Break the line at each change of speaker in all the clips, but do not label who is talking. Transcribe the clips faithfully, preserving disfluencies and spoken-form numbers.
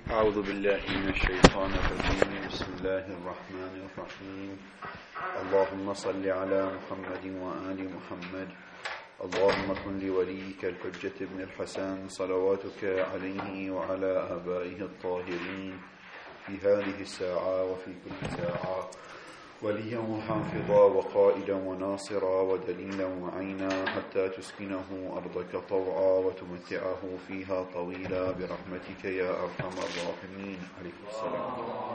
أعوذ بالله من الشيطان الرجيم. بسم الله الرحمن الرحيم. اللهم صل على محمد وآل محمد. اللهم كن لوليك الحجة ابن الحسن صلواتك عليه وعلى آبائه الطاهرين في هذه الساعة وفي كل ساعة وليا وحافظا وقائدا وناصرا ودليلا وعينا حتى تسكنه أرضك طوعا وتمتعه فيها طويلا برحمتك يا أرحم الراحمين. عليكم السلام.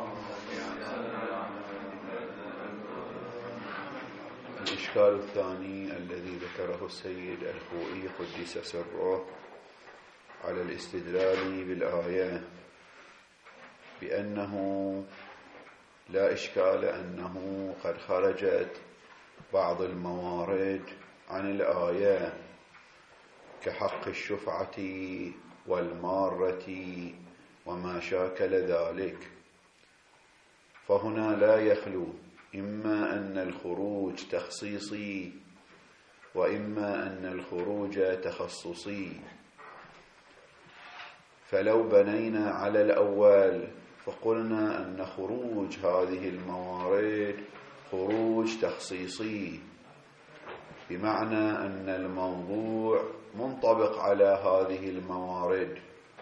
الإشكال الثاني الذي ذكره السيد الخوئي قدس سره على الاستدلال بالآية بأنه لا إشكال أنه قد خرجت بعض الموارد عن الآية كحق الشفعة والمارة وما شاكل ذلك، فهنا لا يخلو إما أن الخروج تخصيصي وإما أن الخروج تخصصي. فلو بنينا على الأول فقلنا أن خروج هذه الموارد خروج تخصيصي، بمعنى أن الموضوع منطبق على هذه الموارد،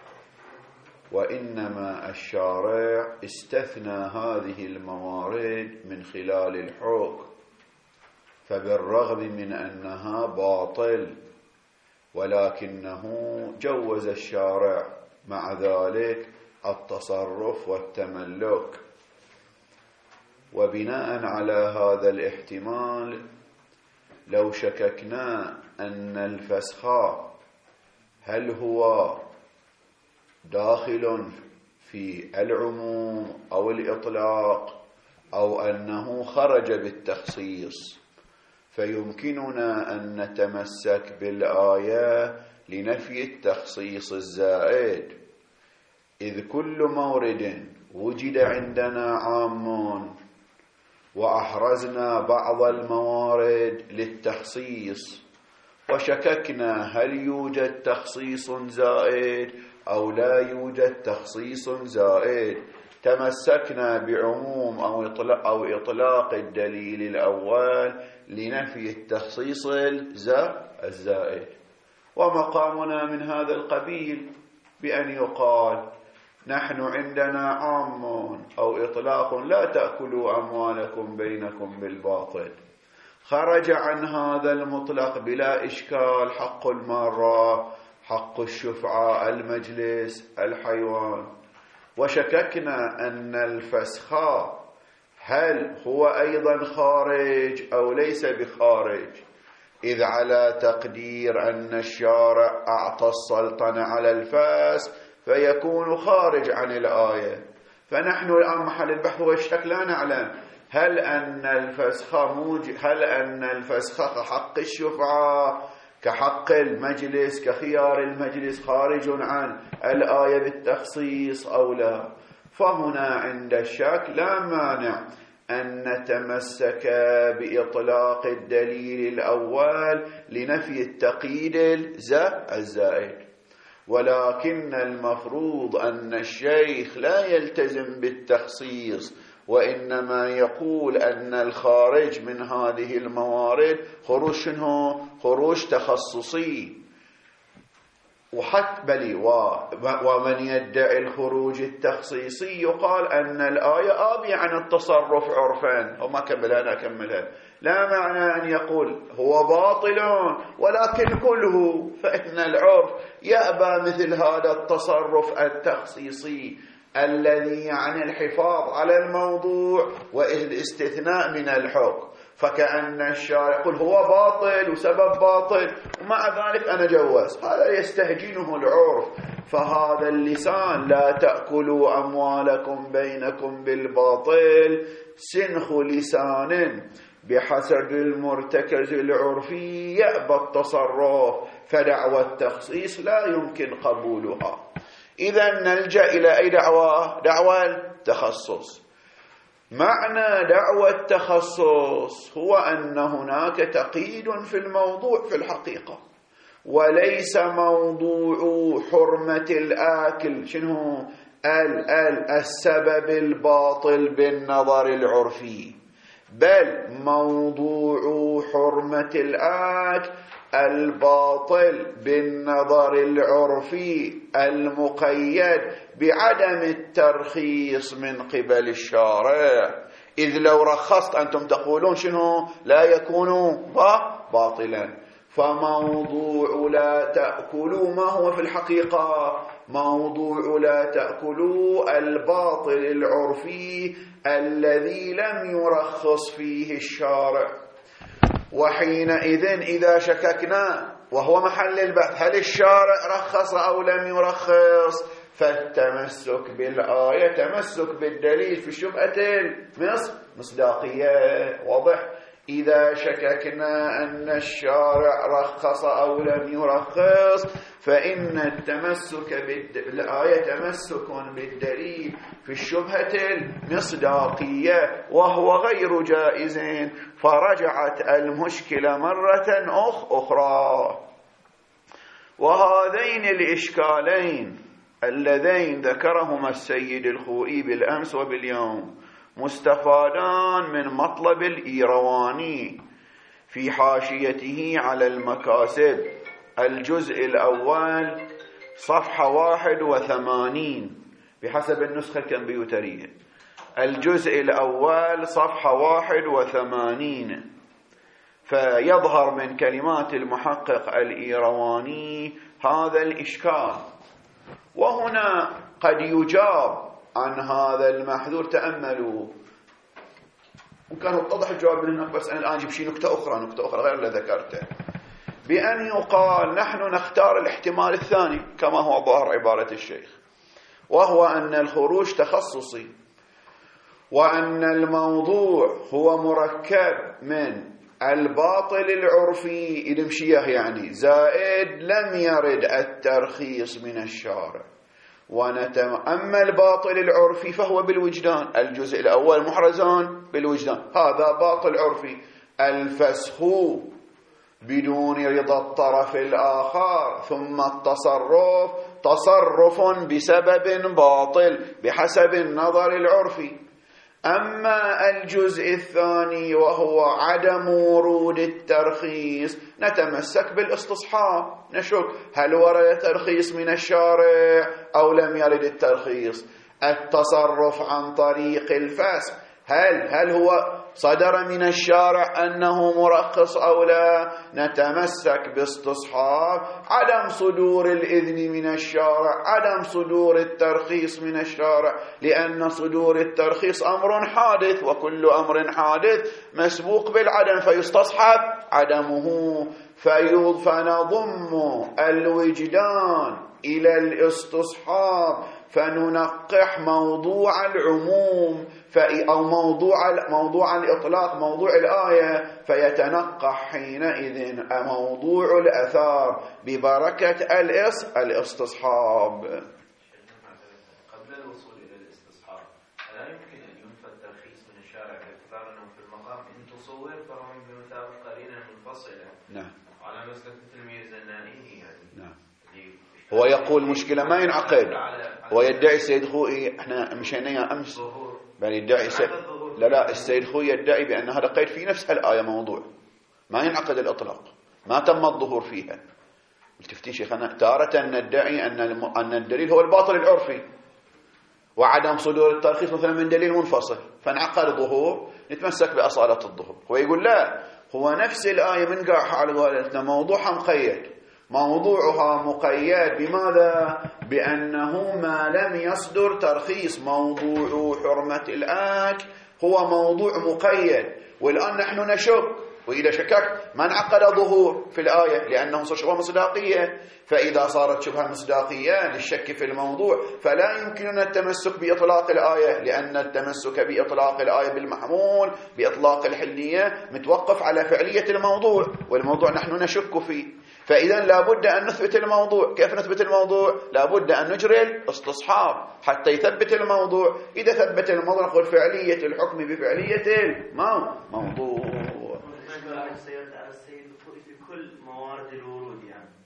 وإنما الشارع استثنى هذه الموارد من خلال الحكم، فبالرغم من أنها باطل ولكنه جوز الشارع مع ذلك التصرف والتملك. وبناء على هذا الاحتمال لو شككنا أن الفسخ هل هو داخل في العموم أو الإطلاق أو أنه خرج بالتخصيص، فيمكننا أن نتمسك بالآية لنفي التخصيص الزائد، إذ كل مورد وجد عندنا عام وأحرزنا بعض الموارد للتخصيص وشككنا هل يوجد تخصيص زائد أو لا يوجد تخصيص زائد، تمسكنا بعموم أو إطلاق, أو إطلاق الدليل الأول لنفي التخصيص الزائد. ومقامنا من هذا القبيل بأن يقال نحن عندنا عام أو إطلاق لا تأكلوا أموالكم بينكم بالباطل، خرج عن هذا المطلق بلا إشكال حق المارة، حق الشفعة، المجلس، الحيوان. وشككنا أن الفسخ هل هو أيضا خارج أو ليس بخارج، إذ على تقدير أن الشارع أعطى السلطنة على الفسخ فيكون خارج عن الآية. فنحن الآن محل البحث والشك لا نعلم هل أن الفسخ موجب هل أن الفسخ كحق الشفعة كحق المجلس كخيار المجلس خارج عن الآية بالتخصيص أو لا. فهنا عند الشك لا مانع أن نتمسك بإطلاق الدليل الأول لنفي التقييد الزائد، ولكن المفروض أن الشيخ لا يلتزم بالتخصيص، وإنما يقول أن الخارج من هذه الموارد خروج شنو؟ خروج تخصصي. وحتى بلي ومن يدعي الخروج التخصيصي يقال أن الآية آبية عن التصرف عرفا، وما كملها أنا أكملها. لا معنى أن يقول هو باطل ولكن كله، فإن العرف يأبى مثل هذا التصرف التخصيصي الذي يعني الحفاظ على الموضوع والاستثناء من الحكم. فكأن الشارع يقول هو باطل وسبب باطل ومع ذلك أنا جوز، هذا يستهجنه العرف. فهذا اللسان لا تأكلوا أموالكم بينكم بالباطل سنخ لسان بحسب المرتكز العرفي يأبى التصرف، فدعوى التخصيص لا يمكن قبولها. إذا نلجأ إلى أي دعوة؟ دعوة التخصص. معنى دعوى التخصص هو أن هناك تقييد في الموضوع في الحقيقة، وليس موضوع حرمة الآكل شنو ال ال السبب الباطل بالنظر العرفي، بل موضوع حرمة الآكل الباطل بالنظر العرفي المقيد بعدم الترخيص من قبل الشارع. إذ لو رخصت أنتم تقولون شنو؟ لا يكون باطلا. فموضوع لا تأكلوا ما هو في الحقيقة؟ موضوع لا تأكلوا الباطل العرفي الذي لم يرخص فيه الشارع. وحينئذ إذا شككنا وهو محل البحث هل الشارع رخص أو لم يرخص، فالتمسك بالآية تمسك بالدليل في شبهة المصداقية. واضح؟ إذا شككنا أن الشارع رخص أو لم يرخص فإن التمسك بالآية تمسك بالدليل في الشبهة المصداقية وهو غير جائز، فرجعت المشكلة مرة أخرى. وهذين الإشكالين اللذين ذكرهما السيد الخوئي بالأمس وباليوم مستفادان من مطلب الإيرواني في حاشيته على المكاسب الجزء الأول صفحة واحد وثمانين بحسب النسخة الكمبيوترية. الجزء الأول صفحة واحد وثمانين. فيظهر من كلمات المحقق الإيرواني هذا الإشكال. وهنا قد يجاب عن هذا المحذور. تأملوا، وكان اتضح الجواب من هناك، بس أنا الآن أجيب شيء نكتة أخرى نكتة أخرى غير اللي ذكرته، بأن يقال نحن نختار الاحتمال الثاني كما هو ظاهر عبارة الشيخ، وهو أن الخروج تخصصي، وأن الموضوع هو مركب من الباطل العرفي المشيه يعني زائد لم يرد الترخيص من الشارع. ونتم أما الباطل العرفي فهو بالوجدان. الجزء الأول محرزان بالوجدان، هذا باطل عرفي. الفسخ بدون رضا الطرف الآخر ثم التصرف تصرف بسبب باطل بحسب النظر العرفي. أما الجزء الثاني وهو عدم ورود الترخيص نتمسك بالاستصحاب، نشك هل ورد ترخيص من الشارع أو لم يرد الترخيص. التصرف عن طريق الفسخ هل هل هو صدر من الشارع أنه مرخص أو لا، نتمسك باستصحاب عدم صدور الإذن من الشارع، عدم صدور الترخيص من الشارع، لأن صدور الترخيص أمر حادث وكل أمر حادث مسبوق بالعدم فيستصحب عدمه. فنضم الوجدان إلى الاستصحاب فننقح موضوع العموم أو موضوع موضوع الإطلاق موضوع الآية، فيتنقح حينئذ موضوع الأثار ببركة الإس الاستصحاب.
قبل الوصول إلى الاستصحاب لا يمكن أن ينفى الترخيص من الشارع باعتبار أنه في المقام إن تصور فهو بمثابة قرينة منفصلة.
نعم.
على مسلك التلميذ النائي يعني.
نعم. هو يقول مشكلة ما ينعقد. هو يدعي السيد خوئي، احنا مشينا أمس بل يدعي سيد لا لا السيد خوئي يدعي بأن هذا قيد في نفس الآية موضوع ما ينعقد الإطلاق، ما تم الظهور فيها. التفتيش شيخنا تارة ندعي أن أن الدليل هو الباطل العرفي وعدم صدور الترخيص مثلا من دليل منفصل فانعقد الظهور، نتمسك بأصالة الظهور. هو يقول لا، هو نفس الآية من قاعها على قولتنا موضوعها مقيد، موضوعها مقيد بماذا؟ بأنه ما لم يصدر ترخيص. موضوع حرمة الآكل هو موضوع مقيد، والآن نحن نشك، وإذا شكك ما انعقد ظهور في الآية لأنه صار شبهة مصداقية. فإذا صارت شبهة مصداقية للشك في الموضوع فلا يمكننا التمسك بإطلاق الآية، لأن التمسك بإطلاق الآية بالمحمول بإطلاق الحلية متوقف على فعلية الموضوع، والموضوع نحن نشك فيه. فإذا لابد أن نثبت الموضوع. كيف نثبت الموضوع؟ لابد أن نجري الاستصحاب حتى يثبت الموضوع. إذا ثبت الموضوع نقول فعلية الحكم بفعلية الموضوع.
السيد السيد في كل موارد الورود يعني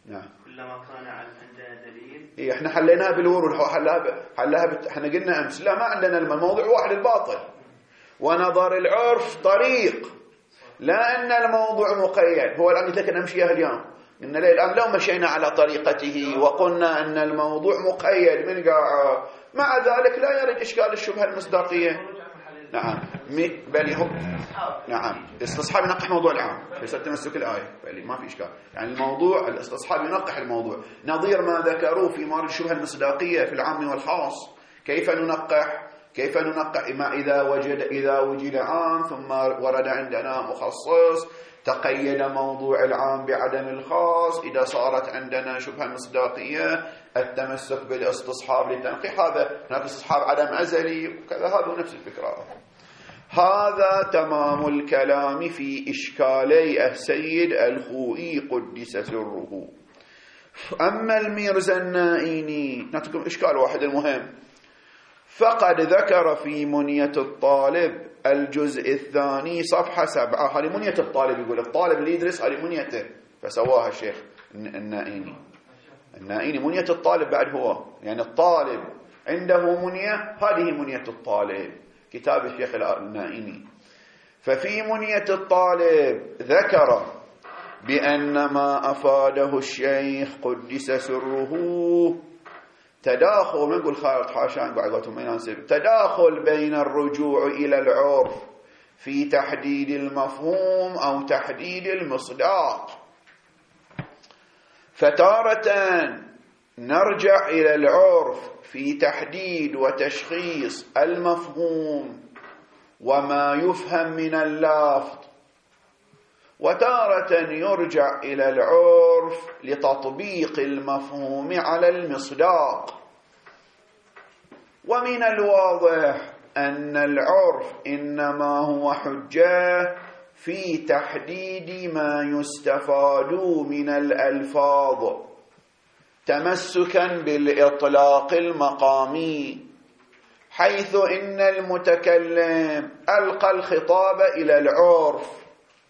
نعم.
كلما كان عندنا دليل.
إيه احنا حليناها بالورود، حلها ب... حلها بت... احنا قلنا امس لا ما عندنا الموضوع واحد الباطل، ونظر العرف طريق، لا ان الموضوع مقيد. هو الان قلت لك نمشيها اليوم، قلنا ليه الان لو مشينا على طريقته وقلنا ان الموضوع مقيد من قاع، مع ذلك لا يرد اشكال الشبهه المصداقيه. نعم بل هو نعم الاستصحاب ينقح موضوع العام ليس تمسك الآية، بل ما في إشكال. يعني الموضوع الاستصحاب ينقح الموضوع، نظير ما ذكروا في مورد الشبهة المصداقية في العام والخاص. كيف ننقح؟ كيف ننقح ما إذا وجد إذا وجد عام ثم ورد عندنا مخصص تقيد موضوع العام بعدم الخاص، إذا صارت عندنا شبهة مصداقية التمسك بالاستصحاب للتنقيح، هذا هناك استصحاب عدم أزلي وكذا، هذا نفس الفكرة. هذا تمام الكلام في إشكالي السيد الخوئي قدس سره. أما الميرزا النائيني نعطيكم إشكال واحد المهم، فقد ذكر في منية الطالب الجزء الثاني صفحة سبعة، هذه منية الطالب، يقول الطالب اللي يدرس هذه منيته فسواها الشيخ النائيني. النائيني منية الطالب بعد هو، يعني الطالب عنده منية، هذه منية الطالب كتاب الشيخ النائيني. ففي منية الطالب ذكر بأن ما أفاده الشيخ قدس سره تداخل، ما نقول خالد حاشان بعضهم ما يناسب، تداخل بين الرجوع إلى العرف في تحديد المفهوم أو تحديد المصداق. فتارة نرجع إلى العرف في تحديد وتشخيص المفهوم وما يفهم من اللفظ، وتارة يرجع إلى العرف لتطبيق المفهوم على المصداق. ومن الواضح أن العرف إنما هو حجة في تحديد ما يستفاد من الألفاظ تمسكا بالإطلاق المقامي، حيث إن المتكلم ألقى الخطاب إلى العرف،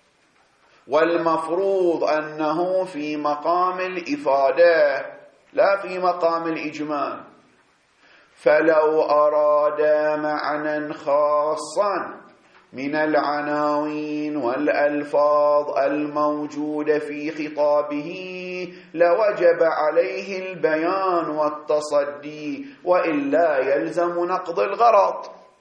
والمفروض أنه في مقام الإفادة لا في مقام الإجمال. فلو أراد معنى خاصا من العناوين والألفاظ الموجودة في خطابه لوجب عليه البيان والتصدي، وإلا يلزم نقض الغرض.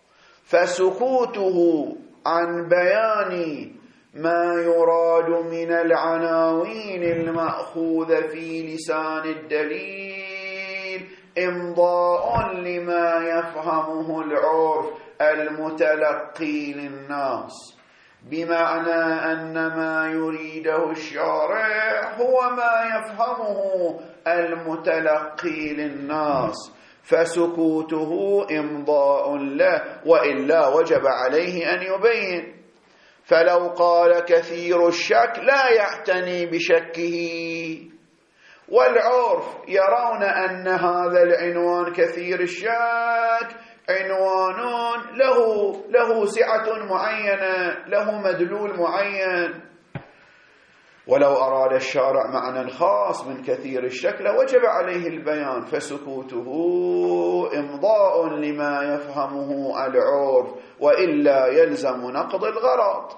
فسكوته عن بيان ما يراد من العناوين المأخوذة في لسان الدليل إمضاء لما يفهمه العرف المتلقي للناس، بمعنى أن ما يريده الشارع هو ما يفهمه المتلقي للناس، فسكوته إمضاء له، وإلا وجب عليه أن يبين. فلو قال كثير الشك لا يعتني بشكه، والعرف يرون أن هذا العنوان كثير الشك عنوان له له سعة معينة، له مدلول معين. ولو أراد الشارع معنى خاص من كثير الشك لوجب عليه البيان، فسكوته إمضاء لما يفهمه العرف، وإلا يلزم نقض الغرض.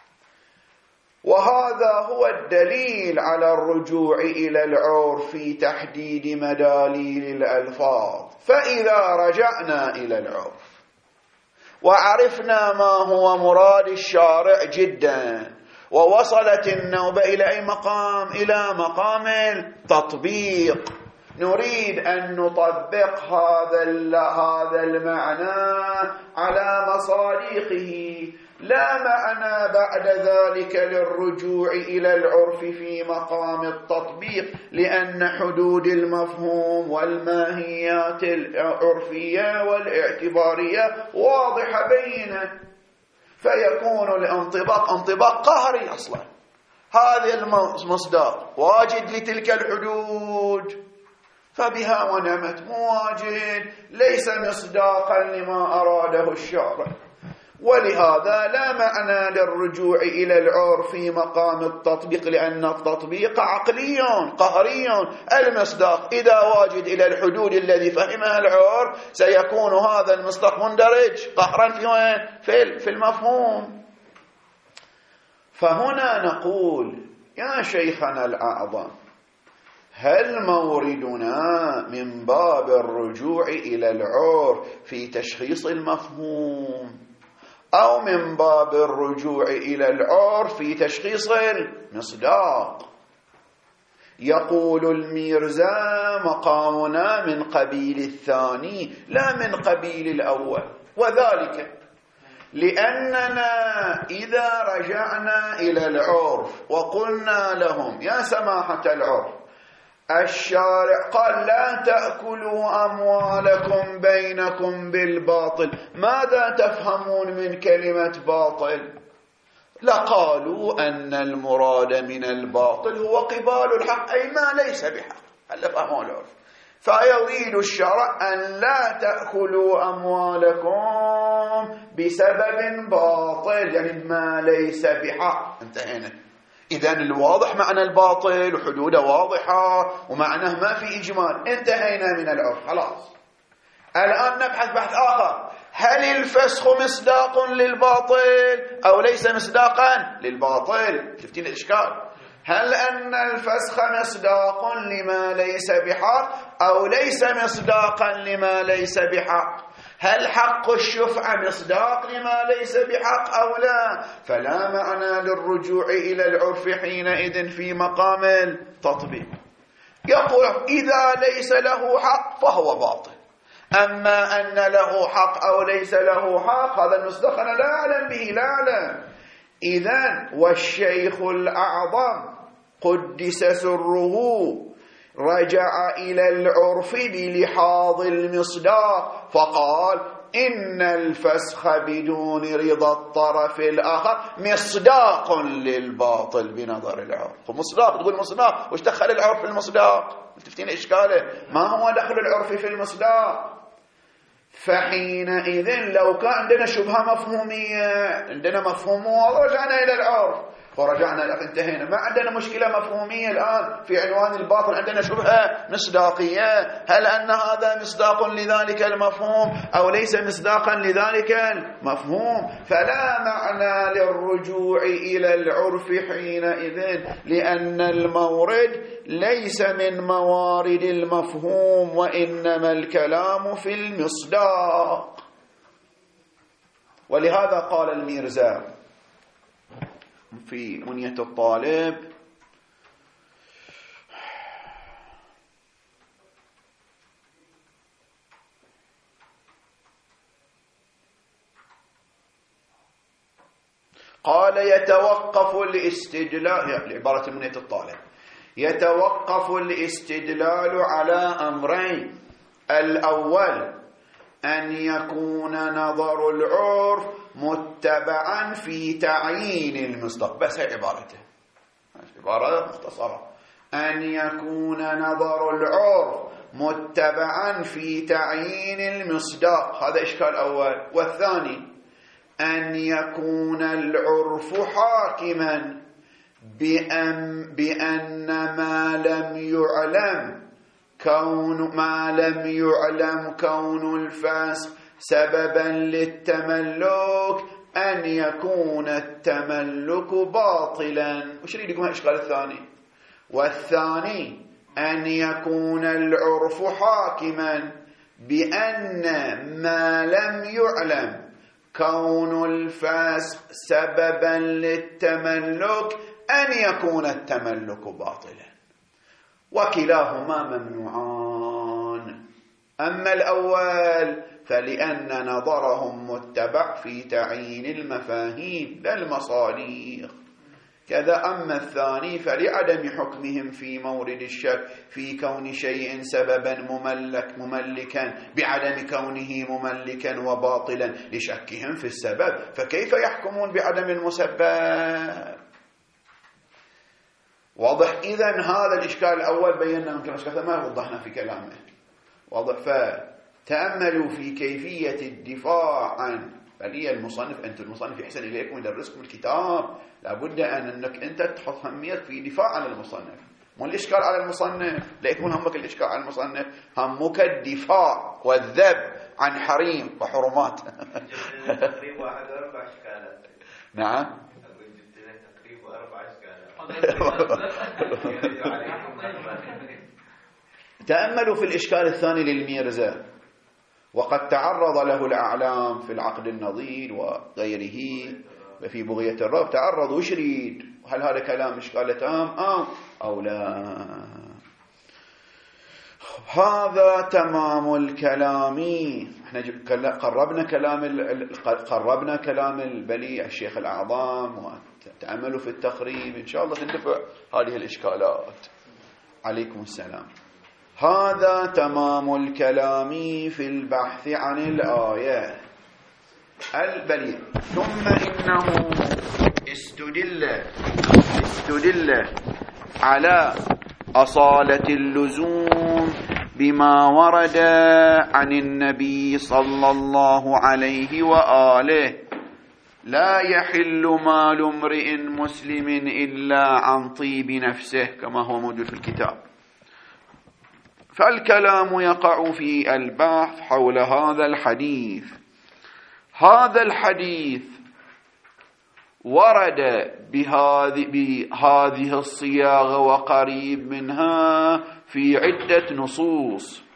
وهذا هو الدليل على الرجوع إلى العرف في تحديد مداليل الألفاظ. فإذا رجعنا إلى العرف وعرفنا ما هو مراد الشارع جدا، ووصلت النوبة إلى أي مقام؟ إلى مقام التطبيق. نريد أن نطبق هذا هذا المعنى على مصادقه، لا معنى بعد ذلك للرجوع إلى العرف في مقام التطبيق، لأن حدود المفهوم والماهيات العرفية والاعتبارية واضحة بينة، فيكون الانطباق انطباق قهري أصلا. هذا المصدر واجد لتلك الحدود فبها ونعمت، مواجد ليس مصداقا لما أراده الشارع. ولهذا لا معنى للرجوع إلى العرف في مقام التطبيق، لأن التطبيق عقلي قهري. المصداق إذا واجد إلى الحدود الذي فهمها العرف سيكون هذا المصداق مندرج قهرا في في المفهوم. فهنا نقول يا شيخنا الأعظم، هل موردنا من باب الرجوع إلى العرف في تشخيص المفهوم، أو من باب الرجوع إلى العرف في تشخيص المصداق؟ يقول الميرزا مقامنا من قبيل الثاني لا من قبيل الأول، وذلك لأننا إذا رجعنا إلى العرف وقلنا لهم يا سماحة العرف، الشارع قال لا تأكلوا أموالكم بينكم بالباطل، ماذا تفهمون من كلمة باطل؟ لقالوا أن المراد من الباطل هو قبال الحق، أي ما ليس بحق. هل فهموا العرف؟ فيريد الشرع أن لا تأكلوا أموالكم بسبب باطل، يعني ما ليس بحق. انتهينا. إذن الواضح معنى الباطل وحدوده واضحة ومعناه ما في إجمال، انتهينا من العرف خلاص. الآن نبحث بحث آخر، هل الفسخ مصداق للباطل أو ليس مصداقا للباطل؟ شفتين الإشكال؟ هل أن الفسخ مصداق لما ليس بحق أو ليس مصداقا لما ليس بحق؟ هل حق الشفعة مصداق لما ليس بحق أو لا؟ فلا معنى للرجوع إلى العرف حينئذ في مقام التطبيق. يقول إذا ليس له حق فهو باطل، أما أن له حق أو ليس له حق هذا المصداق أنا لا أعلم به، لا أعلم. إذن والشيخ الأعظم قدس سره رجع إلى العرف بلحاظ المصداق فقال إن الفسخ بدون رضا الطرف الآخر مصداق للباطل بنظر العرف. مصداق، تقول مصداق، وش دخل العرف في المصداق؟ تفتين إشكاله، ما هو دخل العرف في المصداق؟ فحينئذ لو كان عندنا شبهة مفهومية، عندنا مفهوم ورجعنا إلى العرف ورجعنا انتهينا، ما عندنا مشكلة مفهومية الآن في عنوان الباطل، عندنا شبهة مصداقية، هل أن هذا مصداق لذلك المفهوم أو ليس مصداقا لذلك المفهوم؟ فلا معنى للرجوع إلى العرف حينئذ، لأن المورد ليس من موارد المفهوم وإنما الكلام في المصداق. ولهذا قال الميرزا في منية الطالب قال يتوقف الاستدلال، لعبارة منية الطالب، يتوقف الاستدلال على أمرين: الأول أن يكون نظر العرف متبعا في تعيين المصداق، بس هي عبارته، عبارة مختصرة، أن يكون نظر العرف متبعا في تعيين المصداق، هذا إشكال أول. والثاني أن يكون العرف حاكما بأن, بأن ما لم يعلم كون ما لم يعلم كون الفسق سببا للتملك أن يكون التملك باطلا. وش اللي يقول الإشكال الثاني؟ والثاني أن يكون العرف حاكما بأن ما لم يعلم كون الفسق سببا للتملك أن يكون التملك باطلا، وكلاهما ممنوعان. أما الأول فلأن نظرهم متبع في تعيين المفاهيم لا المصادر، كذا. أما الثاني فلعدم حكمهم في مورد الشك في كون شيء سببا مملك مملكا بعدم كونه مملكا وباطلا لشكهم في السبب، فكيف يحكمون بعدم المسبب؟ واضح؟ إذن هذا الإشكال الأول بينا يمكن أشكال ما وضحنا في كلامه، واضح؟ فتأملوا في كيفية الدفاع عن هي المصنف، أنت المصنف يحسن إليكم يدرسكم الكتاب، لابد أن أنك أنت تحط همية في دفاع عن المصنف، مو الإشكال على المصنف. لا يكون همك الإشكال على المصنف، همك الدفاع والذب عن حريم وحرمات.
تقريب واحد وأربع أشكالات.
نعم.
أقول جبت لك تقريب وأربع أشكالات.
تأملوا في الإشكال الثاني للميرزا، وقد تعرض له الأعلام في العقد النظير وغيره وفي بغية الرب، تعرض وش يريد؟ هل هذا كلام إشكال تام أو أو لا؟ هذا تمام الكلام. احنا قربنا كلام قربنا كلام البليع الشيخ الأعظم، وتأملوا في التقريب، إن شاء الله تندفع هذه الإشكالات. عليكم السلام. هذا تمام الكلام في البحث عن الآية البليغ. ثم إنه استدل استدل على أصالة اللزوم بما ورد عن النبي صلى الله عليه وآله: لا يحل مال امرئ مسلم إلا عن طيب نفسه، كما هو موجود في الكتاب. فالكلام يقع في البحث حول هذا الحديث. هذا الحديث ورد بهذه, بهذه الصياغة وقريب منها في عدة نصوص،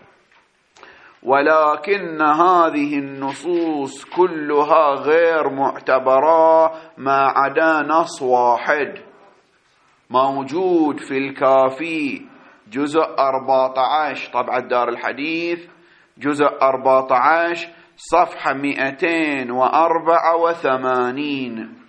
ولكن هذه النصوص كلها غير معتبرة ما عدا نص واحد موجود في الكافي جزء أربعة عشر، طبعا دار الحديث جزء أربعة عشر صفحة مئتين وأربعة وثمانين،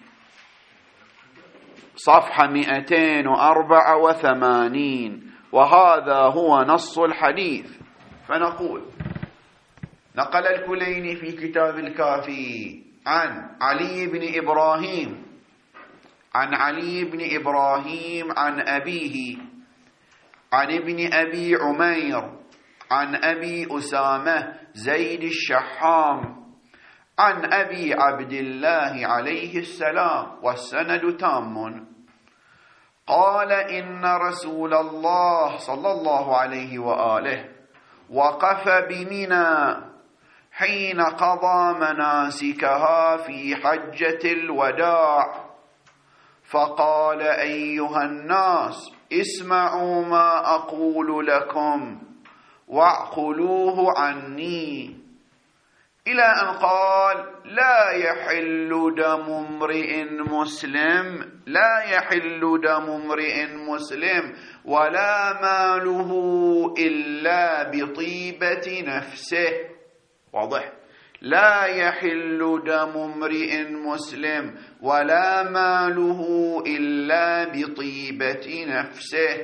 صفحة مئتين وأربعة وثمانين، وهذا هو نص الحديث. فنقول: نقل الكليني في كتاب الكافي عن علي بن إبراهيم عن علي بن إبراهيم عن أبيه عن ابن أبي عمير عن أبي أسامة زيد الشحام عن أبي عبد الله عليه السلام، والسند تام، قال: إن رسول الله صلى الله عليه وآله وقف بمنى حين قضى مناسكها في حجة الوداع، فقال: أيها الناس، اسمعوا ما أقول لكم واعقلوه عني، إلى أن قال: لا يحل دم امرئ مسلم لا يحل دم امرئ مسلم ولا ماله إلا بطيبة نفسه. واضح؟ لا يحل دم امرئ مسلم ولا ماله إلا بطيبة نفسه،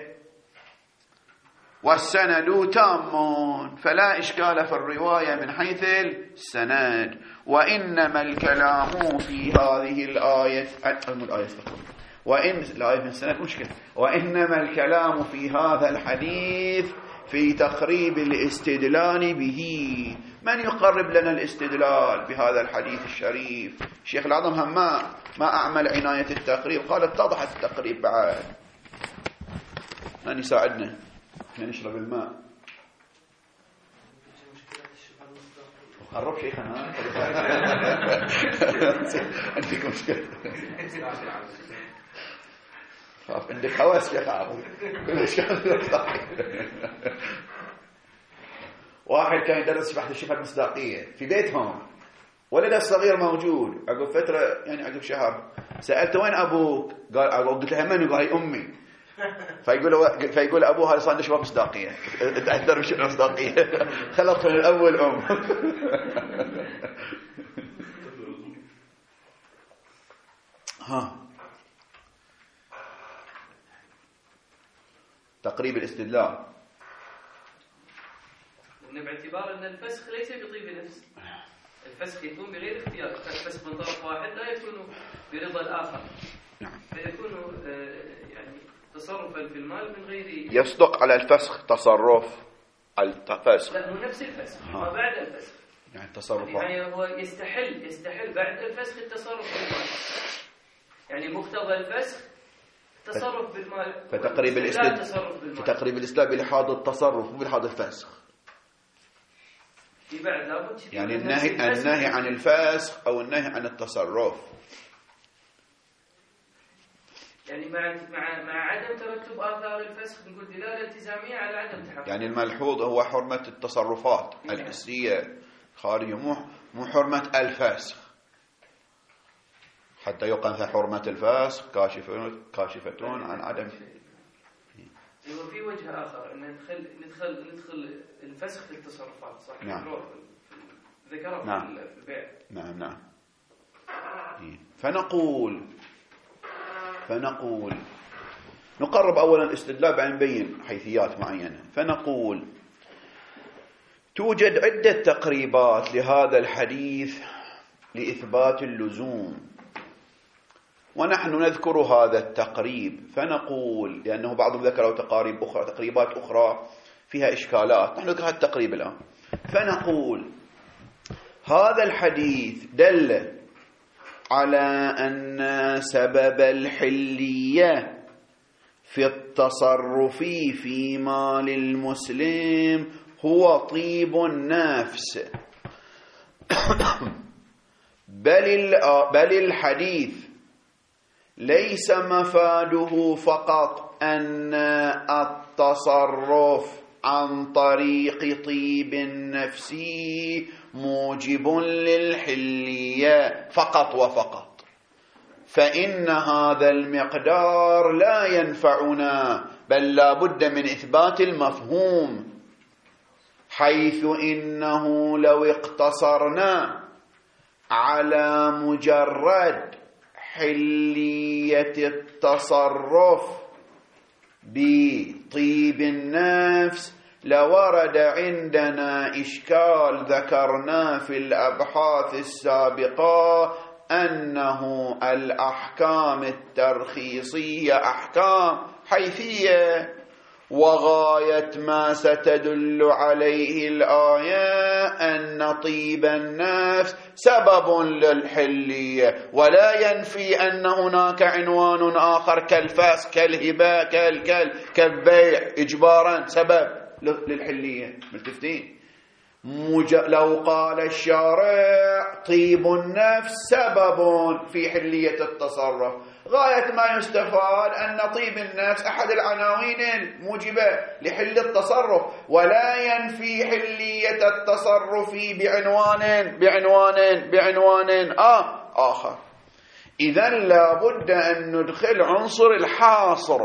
والسند تام، فلا إشكال في الرواية من حيث السند. وإنما الكلام في هذه الآية الآية وإن الآية من السند مشكلة وإنما الكلام في هذا الحديث في تقريب الاستدلال به. من يقرب لنا الاستدلال بهذا الحديث الشريف؟ الشيخ العظم هم ما, ما أعمل عناية التقريب، قال اتضحت التقريب بعد. من يساعدنا؟ احنا نشرب الماء. قرب شيخنا. عندك مشكلة؟ خاف عندك هوس يا خاف. واحد كان يدرس في بحث الشفاء المصداقية في بيتهم، ولده الصغير موجود. عقب فترة يعني عقب شهر سألته: وين أبوك؟ قال: قلت له: من؟ قال: أمي. فيقول فيقول أبوها: هذا صار شفاء مصداقية، تأثر بالشفاء المصداقية. خلط من الأول أم. ها تقريب الاستدلال
باعتبار أن الفسخ ليس بطيب نفس، الفسخ يكون بغير اختيار، الفسخ من طرف واحد لا يكون برضا الآخر، فيكون يعني تصرفا في المال من غير.
يصدق على الفسخ تصرف الفسخ،
لا، هو نفس الفسخ ما بعد الفسخ.
يعني تصرفات
يعني هو يستحل يستحل بعد الفسخ التصرف بالمال، يعني مقتضى الفسخ تصرف بالمال.
فتقريب الإسلام فتقريب الإسلام بلحاظ التصرف وبلحاظ الفسخ.
في بعد لابد
يعني النهي النهي عن الفسخ أو النهي عن التصرف،
يعني مع مع مع عدم ترتب آثار الفسخ نقول دلالة التزامية على عدم تحقق.
يعني الملحوظ هو حرمة التصرفات الحسية خارجية، مو مو حرمة الفسخ، حتى يقال حرمة الفسخ كاشفة كاشفتون عن عدم.
أيوة في وجه آخر أن ندخل ندخل ندخل الفسخ في التصرفات، صح؟
نعم.
ذكره
نعم.
في البيع.
نعم نعم. فنقول فنقول نقرب أولا الاستدلال بعدين نبين حيثيات معينة. فنقول توجد عدة تقريبات لهذا الحديث لإثبات اللزوم، ونحن نذكر هذا التقريب. فنقول لأنه بعضهم ذكروا تقاريب أخرى تقريبات أخرى فيها إشكالات، نحن نذكر هذا التقريب الآن. فنقول هذا الحديث دل على أن سبب الحلية في التصرف في مال المسلم هو طيب النفس، بل بل الحديث ليس مفاده فقط أن التصرف عن طريق طيب النفس موجب للحلية فقط وفقط، فإن هذا المقدار لا ينفعنا، بل لا بد من إثبات المفهوم، حيث إنه لو اقتصرنا على مجرد حلية التصرف بطيب النفس لورد عندنا إشكال ذكرنا في الأبحاث السابقة، أنه الأحكام الترخيصية أحكام حيثية، وغاية ما ستدل عليه الآية أن طيب النفس سبب للحلية، ولا ينفي أن هناك عنوان آخر كالفسخ كالهبة كالكل كالبيع إجبارا سبب للحلية. ملتفتين؟ مج... لو قال الشارع طيب النفس سبب في حلية التصرف، غاية ما يستفاد أن طيب النفس أحد العناوين الموجبة لحل التصرف، ولا ينفي حلية التصرف بعنوان بعنوان بعنوان آه آخر. إذن لا بد أن ندخل عنصر الحاصر،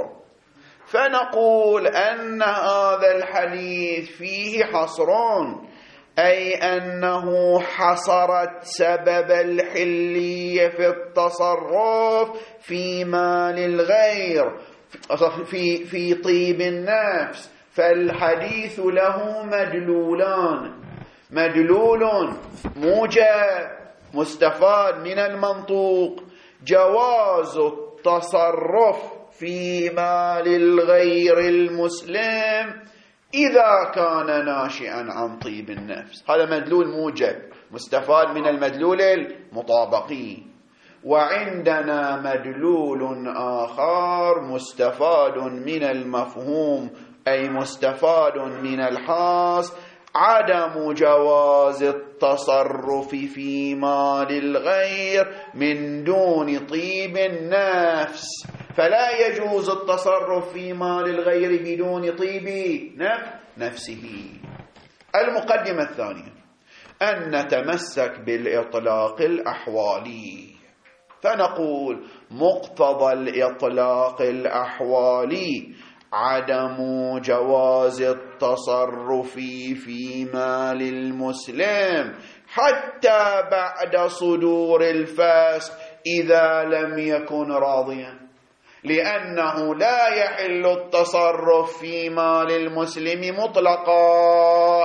فنقول أن هذا الحديث فيه حصرون، أي أنه حصرت سبب الحلية في التصرف في مال الغير في في طيب النفس. فالحديث له مدلولان، مدلول موجب مستفاد من المنطوق جواز التصرف في مال الغير المسلم إذا كان ناشئا عن طيب النفس، هذا مدلول موجب مستفاد من المدلول المطابقي. وعندنا مدلول آخر مستفاد من المفهوم، أي مستفاد من الحاص، عدم جواز التصرف في مال الغير من دون طيب النفس، فلا يجوز التصرف في مال الغير بدون طيب نفسه. المقدمة الثانية أن نتمسك بالإطلاق الأحوالي، فنقول مقتضى الإطلاق الأحوالي عدم جواز التصرف في مال المسلم حتى بعد صدور الفسخ إذا لم يكن راضيا، لأنه لا يحل التصرف في مال المسلم مطلقا،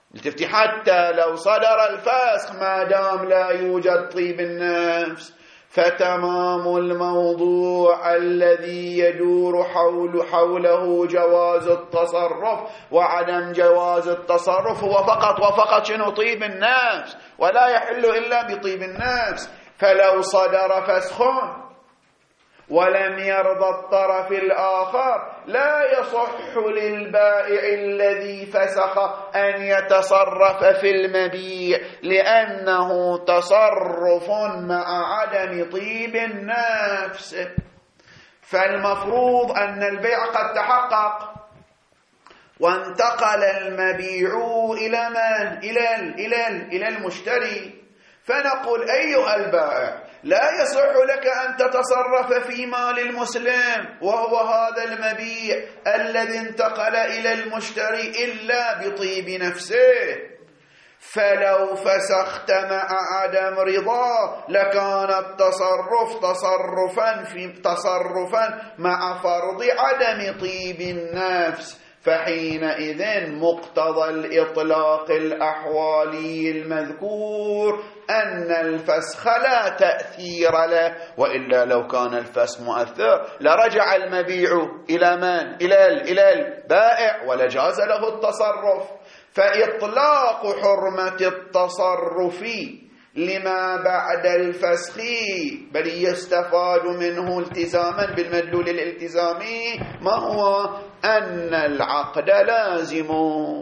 حتى لو صدر الفسخ ما دام لا يوجد طيب النفس، فتمام الموضوع الذي يدور حول حوله جواز التصرف وعدم جواز التصرف هو فقط وفقط شنو؟ طيب النفس، ولا يحل إلا بطيب النفس. فلو صدر فسخ ولم يرضى الطرف الآخر لا يصح للبائع الذي فسخ أن يتصرف في المبيع، لأنه تصرف مع عدم طيب النفس. فالمفروض أن البيع قد تحقق وانتقل المبيع إلى من؟ إلى إلى إلى المشتري، فنقول أيها البائع لا يصح لك أن تتصرف في مال المسلم وهو هذا المبيع الذي انتقل إلى المشتري إلا بطيب نفسه. فلو فسخت مع عدم رضا لكان التصرف تصرفا في تصرفا مع فرض عدم طيب النفس، فحينئذ مقتضى الإطلاق الأحوالي المذكور أن الفسخ لا تأثير له، وإلا لو كان الفسخ مؤثر لرجع المبيع إلى من؟ إلى إلى البائع ولجاز له التصرف. فإطلاق حرمة التصرف لما بعد الفسخ بل يستفاد منه التزاما بالمدلول الالتزامي ما هو؟ أن العقد لازم.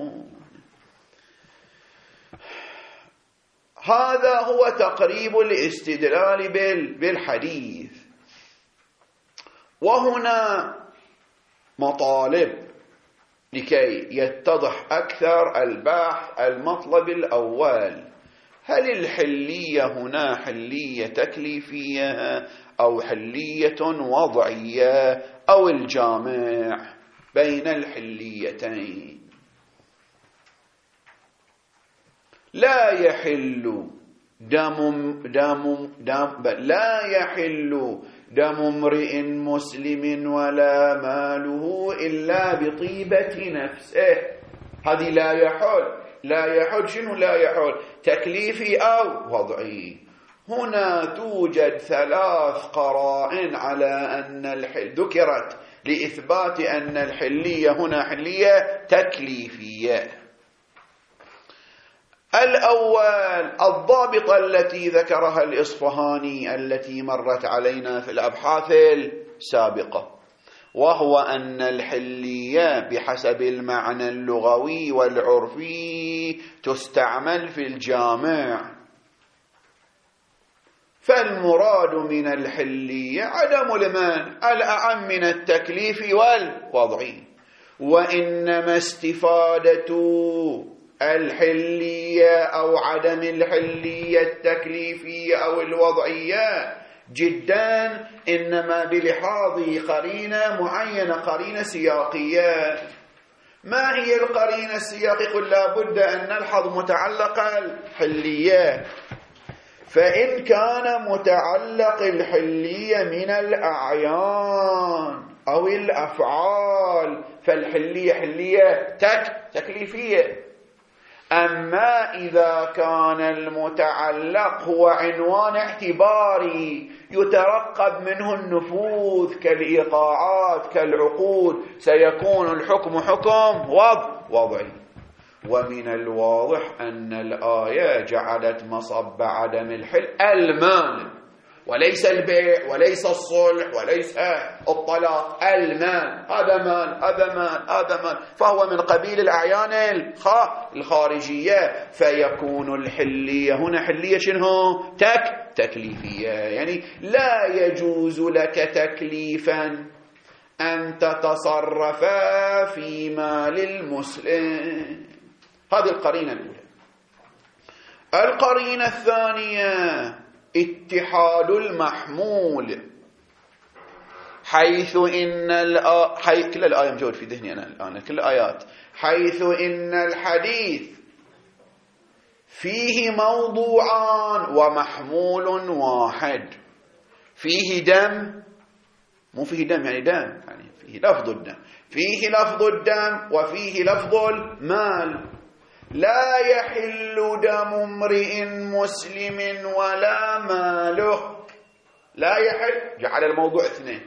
هذا هو تقريب الاستدلال بالحديث. وهنا مطالب لكي يتضح أكثر البحث. المطلب الأول: هل الحلية هنا حلية تكليفية أو حلية وضعية أو الجامع بين الحليتين؟ لا يحل دم دم دم لا يحل دم امرئ مسلم ولا ماله إلا بطيبة نفسه. هذه لا يحل. لا يحل شنو لا يحل؟ تكليفي أو وضعي. هنا توجد ثلاث قرائن على أن الحل ذكرت لإثبات أن الحلية هنا حلية تكليفية. الأول الضابطة التي ذكرها الإصفهاني التي مرت علينا في الأبحاث السابقة، وهو أن الحلية بحسب المعنى اللغوي والعرفي تستعمل في الجامع، فالمراد من الحلية عدم المانع الأعم من التكليف والوضعي. وإنما استفادة الحلية أو عدم الحلية التكليفية أو الوضعية جدا إنما بلحاظ قرينة معينة، قرينة سياقية. ما هي القرينة السياقية؟ قل لا بد أن نلحظ متعلق الحلية. فإن كان متعلق الحلية من الأعيان أو الأفعال فالحلية حلية تك تكليفية. أما إذا كان المتعلق هو عنوان اعتباري يترقب منه النفوذ كالإيقاعات كالعقود، سيكون الحكم حكم وضع وضعي. ومن الواضح أن الآية جعلت مصب عدم الحل المانع، وليس البيع وليس الصلح وليس الطلاق، المال. هذا مال هذا مال هذا مال، فهو من قبيل الأعيان الخارجية. فيكون الحلية هنا حلية شنو؟ تك تكليفية، يعني لا يجوز لك تكليفا أن تتصرف في مال المسلم. هذه القرينة الأولى. القرينة الثانية اتحاد المحمول، حيث إن الآ... حي... كل الآية موجود في ذهني أنا الآن، كل الآيات. حيث إن الحديث فيه موضوعان ومحمول واحد. فيه دم، مو فيه دم يعني دم، يعني فيه لفظ الدم، فيه لفظ الدم وفيه لفظ المال. لا يحل دم امرئ مسلم ولا ماله لا يحل، جعل الموضوع اثنين.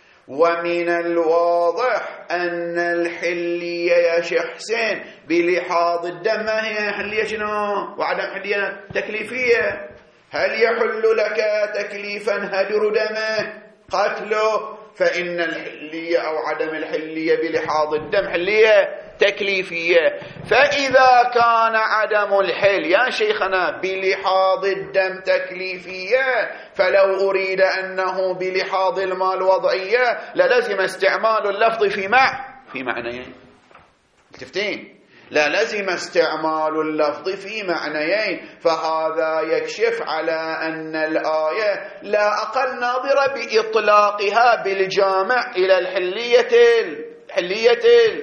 ومن الواضح أن الحلية يا شيخ حسين بلحاظ الدم ما هي حلية شنو؟ وعدم حلية تكليفية. هل يحل لك تكليفا هدر دمه قتله؟ فإن الحلية أو عدم الحلية بلحاظ الدم حلية تكليفية. فإذا كان عدم الحل يا شيخنا بلحاظ الدم تكليفية، فلو أريد أنه بلحاظ المال وضعية للزم استعمال اللفظ في مع في معنيين. تفتين؟ لا لزم استعمال اللفظ في معنيين، فهذا يكشف على أن الآية لا أقل ناظرة بإطلاقها بالجامع إلى الحلية الحلية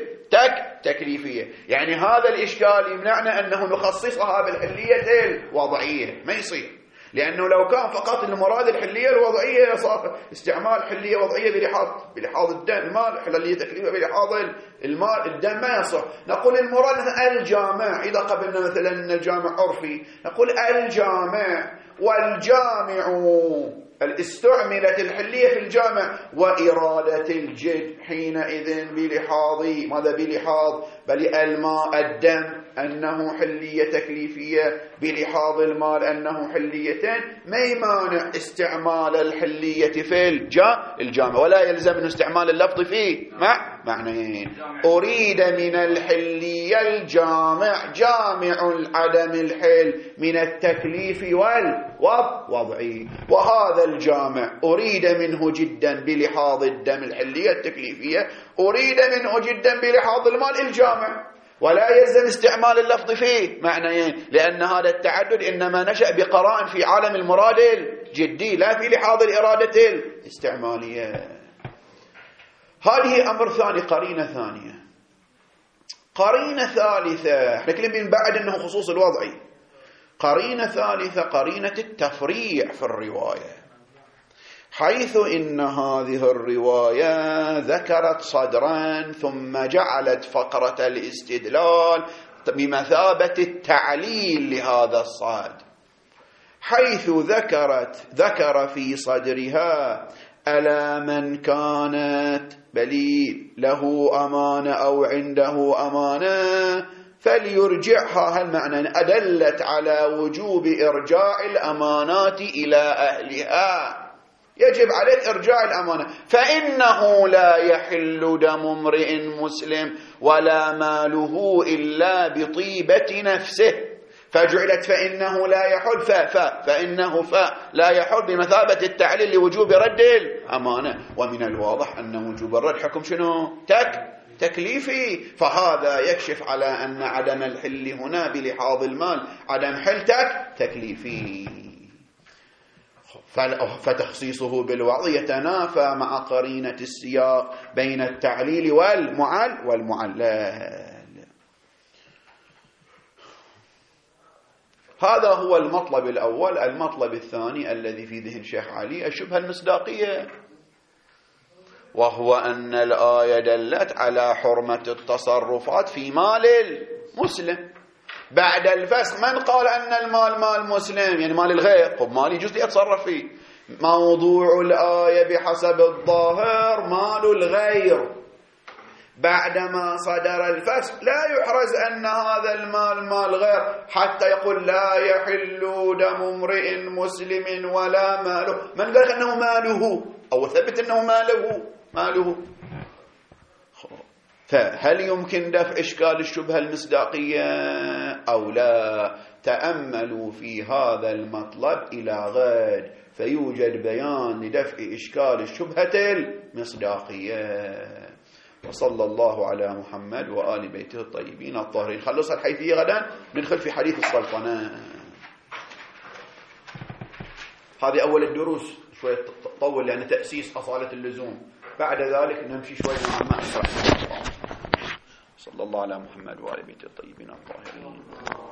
تك تكليفية. يعني هذا الإشكال يمنعنا أنه نخصصها بالحلية الوضعية، ما يصير، لأنه لو كان فقط المراد الحلية الوضعية صار استعمال حلية وضعية بلحاظ بلحاظ الدم المال، حلية تكليفية بلحاظ المال الدم ما يصح. نقول المراد الجامع، إذا قبلنا مثلا أن الجامع عرفي نقول الجامع، والجامع استعملت الحلية في الجامع، وإرادة الجد حينئذ بلحاظ ماذا؟ بلحاظ بل الماء الدم أنه حلية تكليفية، بلحاظ المال أنه حليتين، ما يمانع استعمال الحلية في الجامع، ولا يلزم من استعمال اللفظ فيه مع معنيين. أريد من الحلية الجامع، جامع عدم الحل من التكليف والوضعي، وهذا الجامع أريد منه جدا بلحاظ الدم الحلية التكليفية، أريد منه جدا بلحاظ المال الجامع، ولا يلزم استعمال اللفظ فيه معنيين، لأن هذا التعدد إنما نشأ بقرائن في عالم المراد الجدي لا في لحاظ الإرادة الاستعمالية. هذه أمر ثاني، قرينة ثانية. قرينة ثالثة، احنا كلمة من بعد أنه خصوص الوضعي. قرينة ثالثة قرينة التفريع في الرواية، حيث إن هذه الرواية ذكرت صدرا ثم جعلت فقرة الاستدلال بمثابة التعليل لهذا الصاد، حيث ذكرت ذكر في صدرها ألا من كانت بلي له أمانة أو عنده أمانة فليرجعها. هل معنى أدلت على وجوب إرجاع الأمانات إلى أهلها، يجب عليك إرجاع الأمانة، فإنه لا يحل دم امرئ مسلم ولا ماله إلا بطيبة نفسه، فجعلت فإنه لا يحل فا فا فإنه فا لا يحل بمثابة التعليل لوجوب رد الأمانة. ومن الواضح أن وجوب الرد حكم شنو؟ تك تكليفي، فهذا يكشف على أن عدم الحل هنا بلحاظ المال عدم حل تك تكليفي، فتخصيصه بالوعظ يتنافى مع قرينة السياق بين التعليل والمعل والمعلل. هذا هو المطلب الأول. المطلب الثاني الذي في ذهن شيخ علي الشبهة المصداقية، وهو أن الآية دلت على حرمة التصرفات في مال المسلم بعد الفسخ. من قال أن المال مال مسلم يعني مال الغير؟ خب مال يجوز لي أتصرف فيه. موضوع الآية بحسب الظاهر مال الغير، بعدما صدر الفسخ لا يحرز أن هذا المال مال غير حتى يقول لا يحل دم امرئ مسلم ولا ماله. من قال أنه ماله أو ثبت أنه ماله ماله فهل يمكن دفع إشكال الشبهة المصداقية أو لا؟ تأملوا في هذا المطلب إلى غد فيوجد بيان لدفع إشكال الشبهة المصداقية. وصلى الله على محمد وآل بيته الطيبين الطاهرين. خلص الحيثية غدا ندخل في حديث السلطنة. هذه أول الدروس، شوية تطول لأن تأسيس أصالة اللزوم، بعد ذلك نمشي شوية مع أسرع. صلى الله على محمد وآل بيته الطيبين الطاهرين.